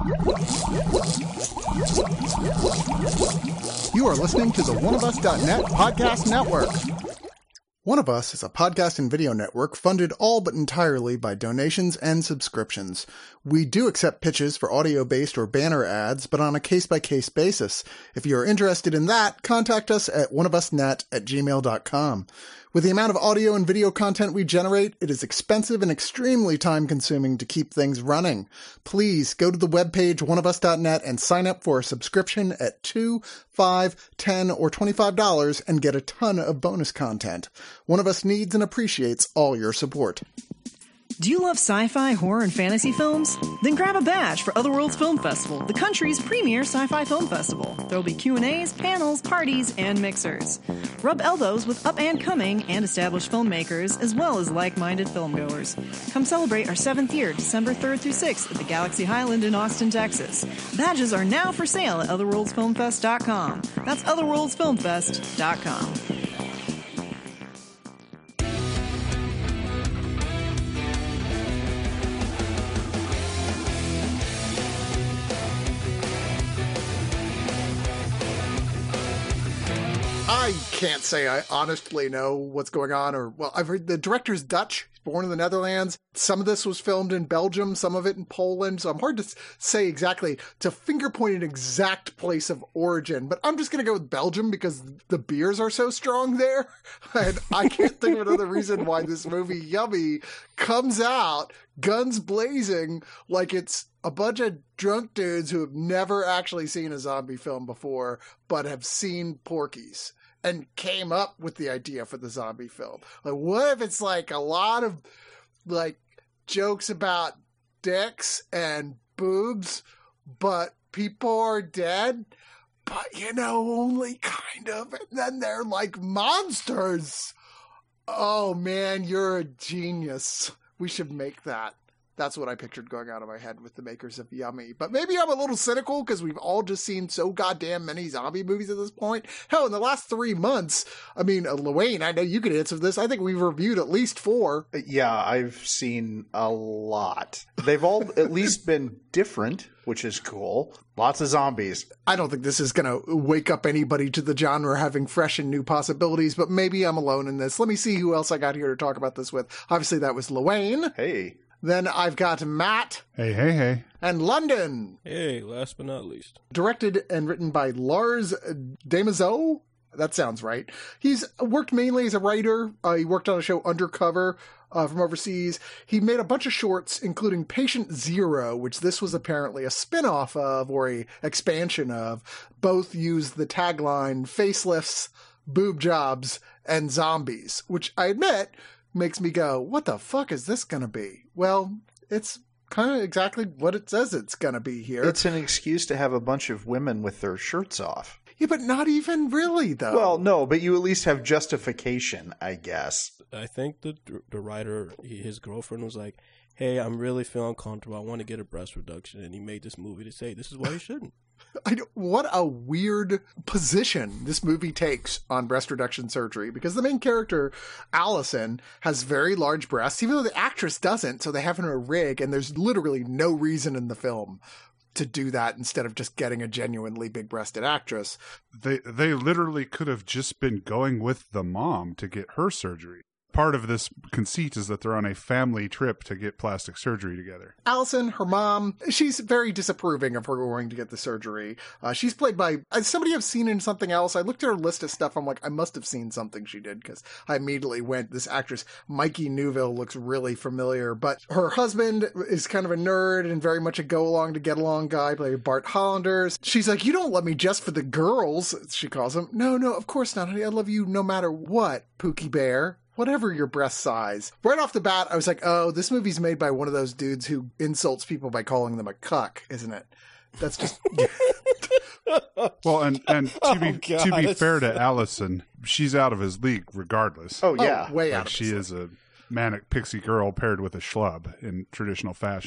You are listening to the oneofus.net podcast network. One of Us is a podcast and video network funded all but entirely by donations and subscriptions. We do accept pitches for audio-based or banner ads, but on a case-by-case basis. If you are interested in that, contact us at oneofusnet@gmail.com. With the amount of audio and video content we generate, it is expensive and extremely time-consuming to keep things running. Please go to the webpage oneofus.net and sign up for a subscription at $2, $5, $10, or $25 and get a ton of bonus content. One of Us needs and appreciates all your support. Do you love sci-fi, horror, and fantasy films? Then grab a badge for Otherworlds Film Festival, the country's premier sci-fi film festival. There will be Q&As, panels, parties, and mixers. Rub elbows with up-and-coming and established filmmakers, as well as like-minded filmgoers. Come celebrate our 7th year, December 3rd through 6th at the Galaxy Highland in Austin, Texas. Badges are now for sale at otherworldsfilmfest.com. That's otherworldsfilmfest.com. I can't say I honestly know what's going on, I've heard the director's Dutch, born in the Netherlands. Some of this was filmed in Belgium, some of it in Poland, so I'm hard to say exactly, to finger point an exact place of origin, but I'm just going to go with Belgium because the beers are so strong there, and I can't think of another reason why this movie, Yummy, comes out, guns blazing, like it's a bunch of drunk dudes who have never actually seen a zombie film before, but have seen Porky's and came up with the idea for the zombie film. Like, what if it's like a lot of like jokes about dicks and boobs, but people are dead, but only kind of, and then they're like monsters. Oh man, you're a genius. We should make that. That's what I pictured going out of my head with the makers of Yummy. But maybe I'm a little cynical because we've all just seen so goddamn many zombie movies at this point. Hell, in the last 3 months, I mean, Luane, I know you could answer this. I think we've reviewed at least 4. Yeah, I've seen a lot. They've all at least been different, which is cool. Lots of zombies. I don't think this is going to wake up anybody to the genre having fresh and new possibilities, but maybe I'm alone in this. Let me see who else I got here to talk about this with. Obviously, that was Luane. Hey. Then I've got Matt. Hey. And London. Hey, last but not least. Directed and written by Lars Demazow. That sounds right. He's worked mainly as a writer. He worked on a show Undercover from overseas. He made a bunch of shorts, including Patient Zero, which this was apparently a spin-off of or a expansion of. Both use the tagline facelifts, boob jobs, and zombies, which I admit makes me go, what the fuck is this going to be? Well, it's kind of exactly what it says it's going to be here. It's an excuse to have a bunch of women with their shirts off. Yeah, but not even really, though. Well, no, but you at least have justification, I guess. I think the writer, his girlfriend was like, hey, I'm really feeling uncomfortable. I want to get a breast reduction. And he made this movie to say, this is why you shouldn't. What a weird position this movie takes on breast reduction surgery, because the main character, Allison, has very large breasts, even though the actress doesn't, so they have her in a rig, and there's literally no reason in the film to do that instead of just getting a genuinely big-breasted actress. They literally could have just been going with the mom to get her surgery. Part of this conceit is that they're on a family trip to get plastic surgery together. Allison, her mom, she's very disapproving of her going to get the surgery. She's played by somebody I've seen in something else. I looked at her list of stuff. I'm like, I must have seen something she did, because I immediately went, this actress, Mikey Newville, looks really familiar. But her husband is kind of a nerd and very much a go-along to get-along guy, played Bart Hollander. She's like, you don't love me just for the girls, she calls him. No, of course not, honey. I love you no matter what, Pookie Bear. Whatever your breast size. Right off the bat, I was like, oh, this movie's made by one of those dudes who insults people by calling them a cuck, isn't it? That's just... Well, and to be fair to Allison, she's out of his league regardless. Oh, yeah. Way like out of she his is a manic pixie girl paired with a schlub in traditional fashion.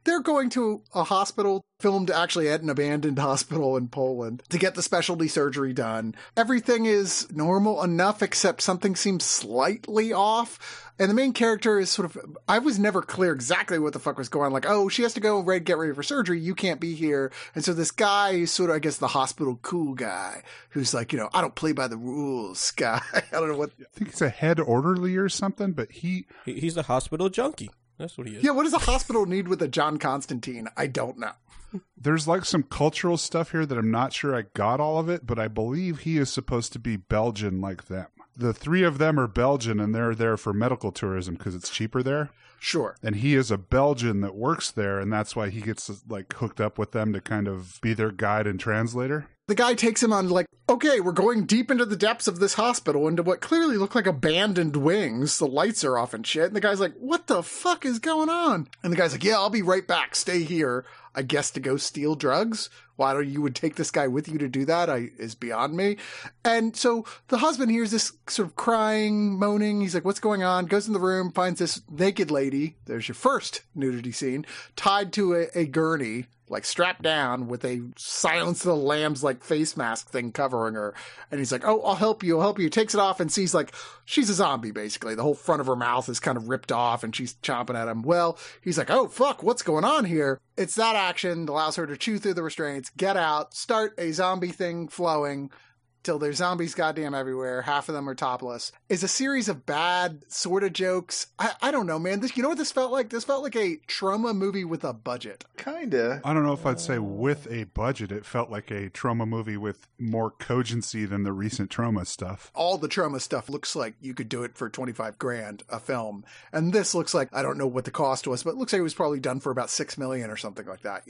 they're going to a hospital filmed actually at an abandoned hospital in Poland to get the specialty surgery done. Everything is normal enough except something seems slightly off. And the main character is sort of, I was never clear exactly what the fuck was going on. Like, oh, she has to go get ready for surgery. You can't be here. And so this guy is sort of, I guess, the hospital cool guy who's like, I don't play by the rules guy. I don't know what. I think he's a head orderly or something, but he's a hospital junkie. That's what he is. Yeah, what does a hospital need with a John Constantine? I don't know. There's like some cultural stuff here that I'm not sure I got all of it, but I believe he is supposed to be Belgian like them. The three of them are Belgian, and they're there for medical tourism because it's cheaper there. Sure. And he is a Belgian that works there, and that's why he gets like hooked up with them to kind of be their guide and translator. The guy takes him on like, okay, we're going deep into the depths of this hospital into what clearly look like abandoned wings. The lights are off and shit. And the guy's like, what the fuck is going on? And the guy's like, yeah, I'll be right back. Stay here. I guess to go steal drugs. Why don't you would take this guy with you to do that is beyond me. And so the husband hears this sort of crying, moaning. He's like, what's going on? Goes in the room, finds this naked lady. There's your first nudity scene, tied to a gurney, like strapped down with a Silence of the Lambs like face mask thing covering her. And he's like, oh, I'll help you. Takes it off and sees like she's a zombie, basically. The whole front of her mouth is kind of ripped off and she's chomping at him. Well, he's like, oh, fuck, what's going on here? It's that action that allows her to chew through the restraints, get out, start a zombie thing flowing till there's zombies goddamn everywhere. Half of them are topless. Is a series of bad sort of jokes. I don't know, man. You know what this felt like? This felt like a trauma movie with a budget. Kinda. I don't know if I'd say with a budget. It felt like a trauma movie with more cogency than the recent trauma stuff. All the trauma stuff looks like you could do it for $25,000 a film. And this looks like, I don't know what the cost was, but it looks like it was probably done for about $6 million or something like that,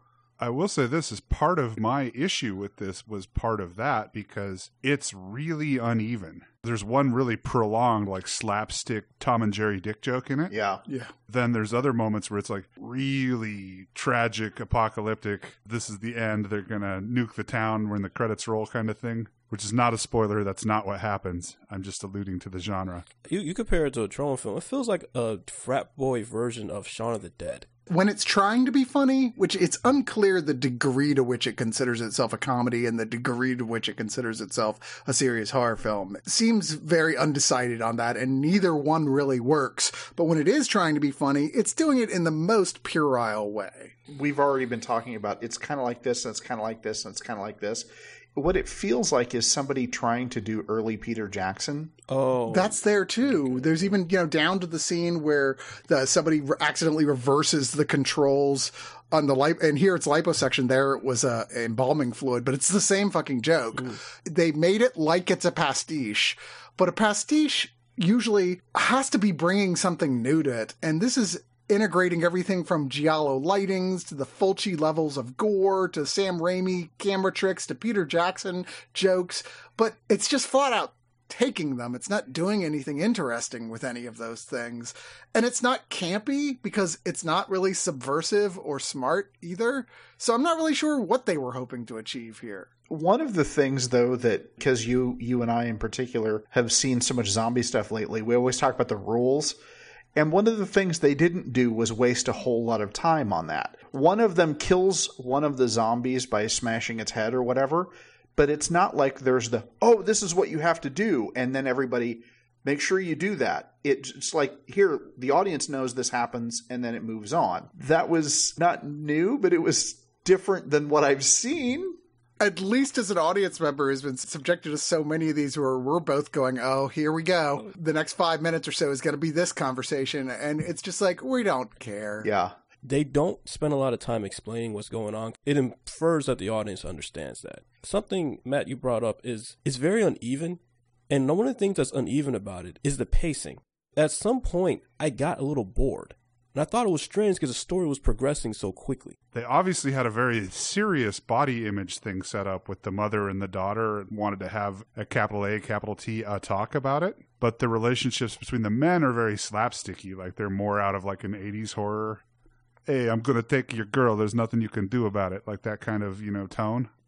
I will say this is part of my issue with this was part of that because it's really uneven. There's one really prolonged like slapstick Tom and Jerry dick joke in it. Yeah. Then there's other moments where it's like really tragic, apocalyptic. This is the end. They're going to nuke the town when the credits roll kind of thing, which is not a spoiler. That's not what happens. I'm just alluding to the genre. You compare it to a trauma film. It feels like a frat boy version of Shaun of the Dead. When it's trying to be funny, which it's unclear the degree to which it considers itself a comedy and the degree to which it considers itself a serious horror film. It seems very undecided on that, and neither one really works. But when it is trying to be funny, it's doing it in the most puerile way. We've already been talking about it's kind of like this, and it's kind of like this, and it's kind of like this. What it feels like is somebody trying to do early Peter Jackson. Oh, that's there too. There's even, down to the scene where somebody accidentally reverses the controls on the and here it's liposuction. There it was embalming fluid, but it's the same fucking joke. Ooh. They made it like it's a pastiche, but a pastiche usually has to be bringing something new to it. And this is integrating everything from giallo lightings to the Fulci levels of gore to Sam Raimi camera tricks to Peter Jackson jokes, but it's just flat out taking them. It's not doing anything interesting with any of those things. And it's not campy because it's not really subversive or smart either. So I'm not really sure what they were hoping to achieve here. One of the things, though, that because you and I in particular have seen so much zombie stuff lately, we always talk about the rules. And one of the things they didn't do was waste a whole lot of time on that. One of them kills one of the zombies by smashing its head or whatever, but it's not like there's this is what you have to do, and then everybody, make sure you do that. It's like, here, the audience knows this happens, and then it moves on. That was not new, but it was different than what I've seen. At least as an audience member who's been subjected to so many of these where we're both going, oh, here we go. The next 5 minutes or so is going to be this conversation. And it's just like, we don't care. Yeah. They don't spend a lot of time explaining what's going on. It infers that the audience understands that. Something, Matt, you brought up is very uneven. And one of the things that's uneven about it is the pacing. At some point, I got a little bored. And I thought it was strange because the story was progressing so quickly. They obviously had a very serious body image thing set up with the mother and the daughter and wanted to have a capital A, capital T talk about it. But the relationships between the men are very slapsticky. Like they're more out of like an 80s horror. Hey, I'm going to take your girl. There's nothing you can do about it. Like that kind of, tone.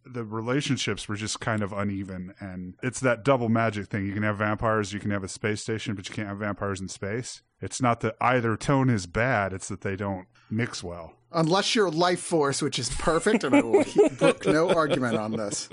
the relationships were just kind of uneven. And it's that double magic thing. You can have vampires, you can have a space station, but you can't have vampires in space. It's not that either tone is bad, it's that they don't mix well. Unless you're Life Force, which is perfect, and I will brook no argument on this.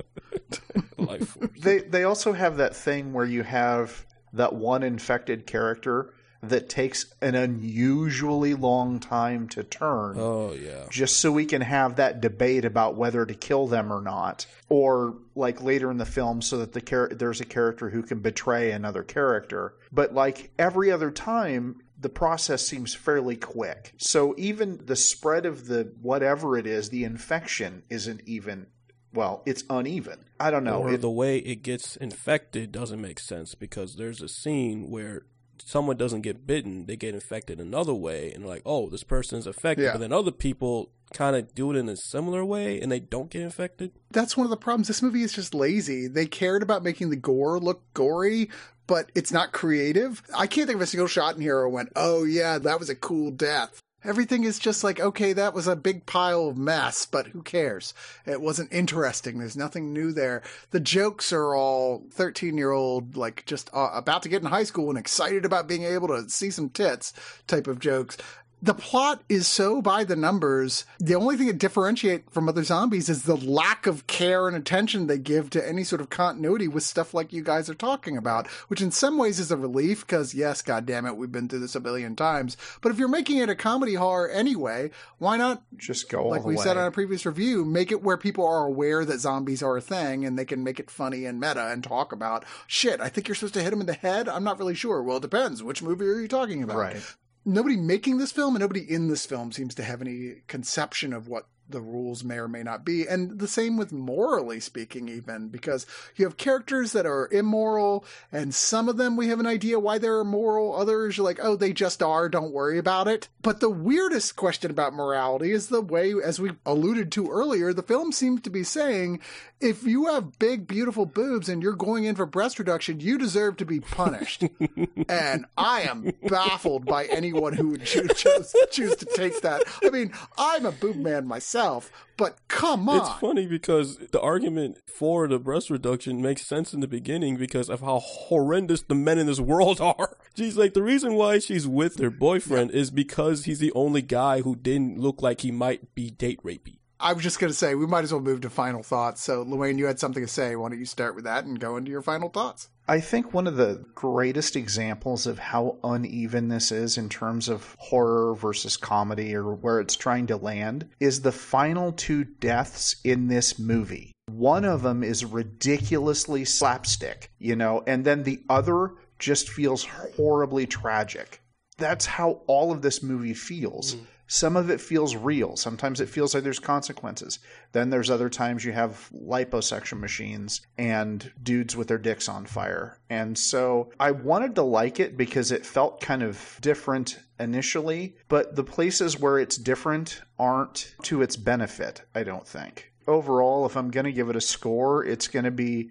Life Force. They also have that thing where you have that one infected character that takes an unusually long time to turn. Oh, yeah. Just so we can have that debate about whether to kill them or not. Or, like, later in the film, so that there's a character who can betray another character. But, like, every other time, the process seems fairly quick. So even the spread of the whatever it is, the infection isn't even... Well, it's uneven. I don't know. Or the way it gets infected doesn't make sense, because there's a scene where someone doesn't get bitten, they get infected another way, and like, oh, this person's affected, but then other people kind of do it in a similar way, and they don't get infected. That's one of the problems. This movie is just lazy. They cared about making the gore look gory, but it's not creative. I can't think of a single shot in here where I went, oh yeah, that was a cool death. Everything is just like, okay, that was a big pile of mess, but who cares? It wasn't interesting. There's nothing new there. The jokes are all 13-year-old, like just about to get in high school and excited about being able to see some tits type of jokes. The plot is so by the numbers. The only thing that differentiates from other zombies is the lack of care and attention they give to any sort of continuity with stuff like you guys are talking about, which in some ways is a relief because, yes, goddammit, we've been through this a billion times. But if you're making it a comedy horror anyway, why not just go all like the we way. said on a previous review, make it where people are aware that zombies are a thing and they can make it funny and meta and talk about, shit, I think you're supposed to hit them in the head? I'm not really sure. Well, it depends. Which movie are you talking about? Right. Nobody making this film and nobody in this film seems to have any conception of what the rules may or may not be. And the same with morally speaking, even, because you have characters that are immoral, and some of them we have an idea why they're immoral. Others you're like, oh, they just are, don't worry about it. But the weirdest question about morality is the way, as we alluded to earlier, the film seems to be saying, if you have big, beautiful boobs and you're going in for breast reduction, you deserve to be punished. And I am baffled by anyone who would choose to take that. I mean, I'm a boob man myself, but come on. It's funny because the argument for the breast reduction makes sense in the beginning because of how horrendous the men in this world are. She's like, the reason why she's with her boyfriend is because he's the only guy who didn't look like he might be date rapey. I was just going to say, we might as well move to final thoughts. So, Luane, you had something to say. Why don't you start with that and go into your final thoughts? I think one of the greatest examples of how uneven this is in terms of horror versus comedy or where it's trying to land is the final two deaths in this movie. One of them is ridiculously slapstick, and then the other just feels horribly tragic. That's how all of this movie feels. Some of it feels real. Sometimes it feels like there's consequences. Then there's other times you have liposuction machines and dudes with their dicks on fire. And so I wanted to like it because it felt kind of different initially, but the places where it's different aren't to its benefit, I don't think. Overall, if I'm going to give it a score, it's going to be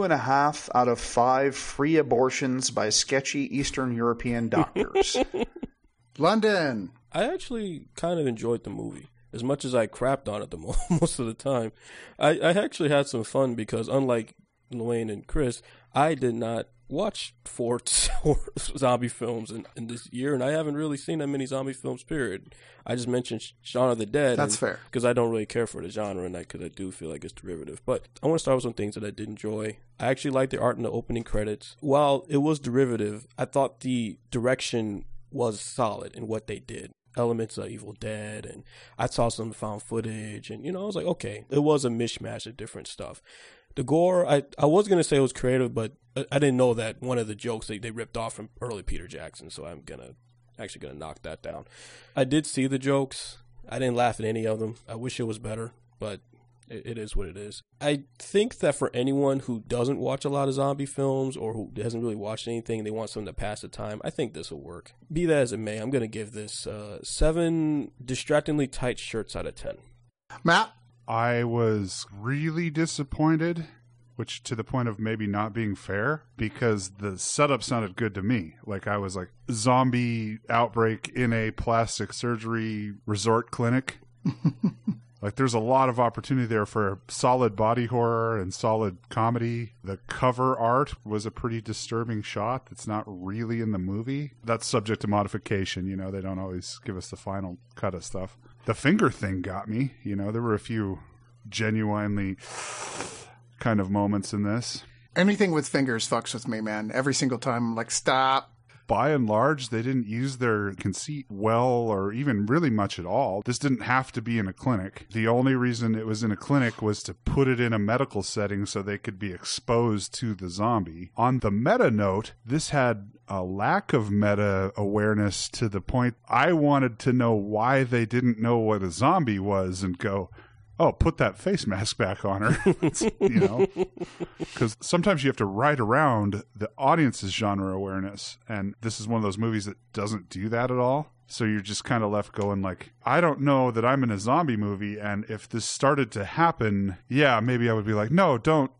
2.5 out of 5 free abortions by sketchy Eastern European doctors. London. I actually kind of enjoyed the movie as much as I crapped on it most of the time. I actually had some fun because unlike Luane and Chris, I did not watch 4 zombie films in this year, and I haven't really seen that many zombie films, period. I just mentioned Shaun of the Dead. That's fair. Because I don't really care for the genre, and because I do feel like it's derivative. But I want to start with some things that I did enjoy. I actually liked the art in the opening credits. While it was derivative, I thought the direction was solid in what they did. Elements of Evil Dead, and I saw some found footage, and I was like, okay, it was a mishmash of different stuff. The gore, I was going to say it was creative, but I didn't know that one of the jokes they ripped off from early Peter Jackson, so I'm actually gonna knock that down. I did see the jokes. I didn't laugh at any of them. I wish it was better, but it is what it is. I think that for anyone who doesn't watch a lot of zombie films or who hasn't really watched anything and they want something to pass the time, I think this will work. Be that as it may, I'm going to give this 7 distractingly tight shirts out of 10. Matt? I was really disappointed, which to the point of maybe not being fair, because the setup sounded good to me. Like I was like, zombie outbreak in a plastic surgery resort clinic. Like, there's a lot of opportunity there for solid body horror and solid comedy. The cover art was a pretty disturbing shot that's not really in the movie. That's subject to modification. You know, they don't always give us the final cut of stuff. The finger thing got me. You know, there were a few genuinely kind of moments in this. Anything with fingers fucks with me, man. Every single time I'm like, stop. By and large, they didn't use their conceit well or even really much at all. This didn't have to be in a clinic. The only reason it was in a clinic was to put it in a medical setting so they could be exposed to the zombie. On the meta note, this had a lack of meta awareness to the point I wanted to know why they didn't know what a zombie was and go, oh, put that face mask back on her, you know, because sometimes you have to ride around the audience's genre awareness. And this is one of those movies that doesn't do that at all. So you're just kind of left going like, I don't know that I'm in a zombie movie. And if this started to happen, yeah, maybe I would be like, no, don't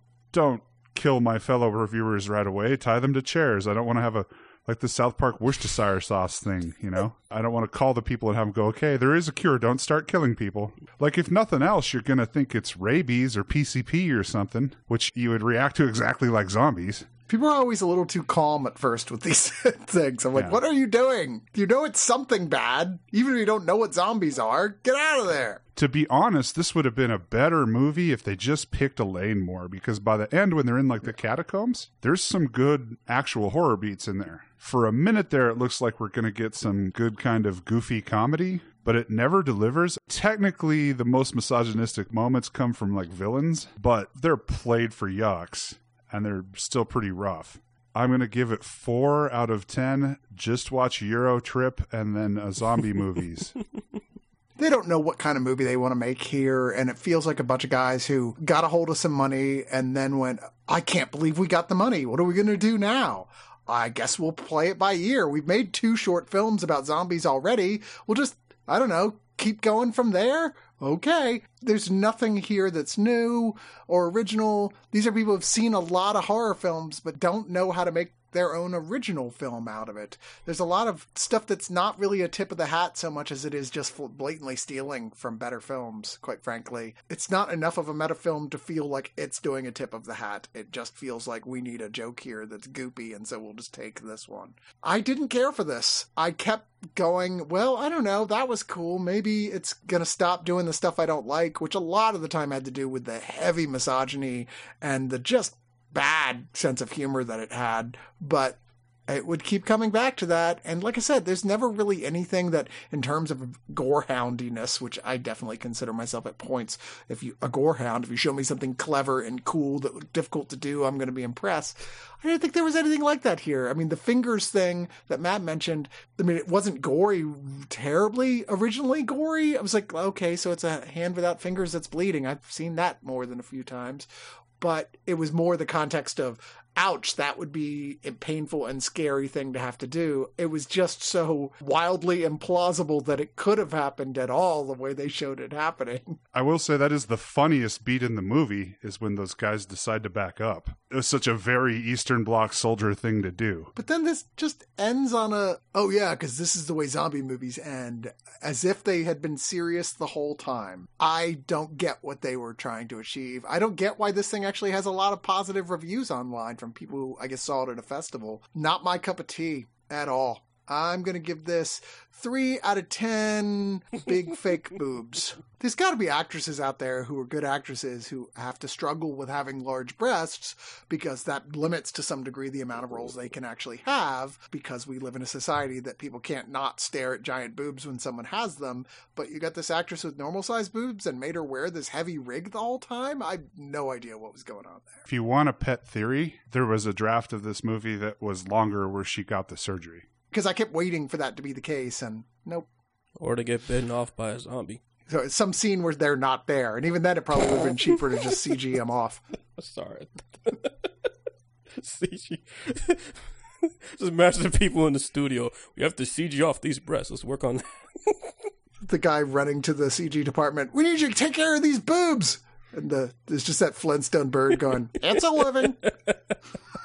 kill my fellow reviewers right away. Tie them to chairs. I don't want to have like the South Park Worcestershire sauce thing, you know? I don't want to call the people and have them go, okay, there is a cure. Don't start killing people. Like, if nothing else, you're going to think it's rabies or PCP or something, which you would react to exactly like zombies. People are always a little too calm at first with these things. I'm like, Yeah. What are you doing? You know it's something bad. Even if you don't know what zombies are, get out of there. To be honest, this would have been a better movie if they just picked a lane more, because by the end, when they're in like the catacombs, there's some good actual horror beats in there. For a minute there, it looks like we're going to get some good kind of goofy comedy, but it never delivers. Technically, the most misogynistic moments come from like villains, but they're played for yucks, and they're still pretty rough. I'm going to give it 4 out of 10. Just watch Euro Trip and then zombie movies. They don't know what kind of movie they want to make here, and it feels like a bunch of guys who got a hold of some money and then went, I can't believe we got the money. What are we going to do now? I guess we'll play it by ear. We've made 2 short films about zombies already. We'll just, I don't know, keep going from there? Okay. There's nothing here that's new or original. These are people who've seen a lot of horror films but don't know how to make their own original film out of it. There's a lot of stuff that's not really a tip of the hat so much as it is just blatantly stealing from better films, quite frankly. It's not enough of a meta film to feel like it's doing a tip of the hat. It just feels like we need a joke here that's goopy, and so we'll just take this one. I didn't care for this. I kept going, well, I don't know, that was cool. Maybe it's gonna stop doing the stuff I don't like, which a lot of the time had to do with the heavy misogyny and the just bad sense of humor that it had, but it would keep coming back to that. And like I said, there's never really anything that, in terms of gorehoundiness, which I definitely consider myself at points, a gorehound, if you show me something clever and cool that was difficult to do, I'm going to be impressed. I didn't think there was anything like that here. I mean, the fingers thing that Matt mentioned, I mean, it wasn't gory, terribly originally gory. I was like, okay, so it's a hand without fingers that's bleeding. I've seen that more than a few times. But it was more the context of, ouch, that would be a painful and scary thing to have to do. It was just so wildly implausible that it could have happened at all the way they showed it happening. I will say that is the funniest beat in the movie, is when those guys decide to back up. It was such a very Eastern Bloc soldier thing to do. But then this just ends on a, oh yeah, because this is the way zombie movies end, as if they had been serious the whole time. I don't get what they were trying to achieve. I don't get why this thing actually has a lot of positive reviews online from people who, I guess, saw it at a festival. Not my cup of tea at all. I'm going to give this 3 out of 10 big fake boobs. There's got to be actresses out there who are good actresses who have to struggle with having large breasts because that limits to some degree the amount of roles they can actually have, because we live in a society that people can't not stare at giant boobs when someone has them. But you got this actress with normal sized boobs and made her wear this heavy rig the whole time? I had no idea what was going on there. If you want a pet theory, there was a draft of this movie that was longer where she got the surgery. Because I kept waiting for that to be the case, and nope. Or to get bitten off by a zombie. So it's some scene where they're not there, and even then it probably would have been cheaper to just CG them off. Sorry. CG. Just imagine the people in the studio. We have to CG off these breasts. Let's work on that. The guy running to the CG department, we need you to take care of these boobs! And there's just that Flintstone bird going, it's a living.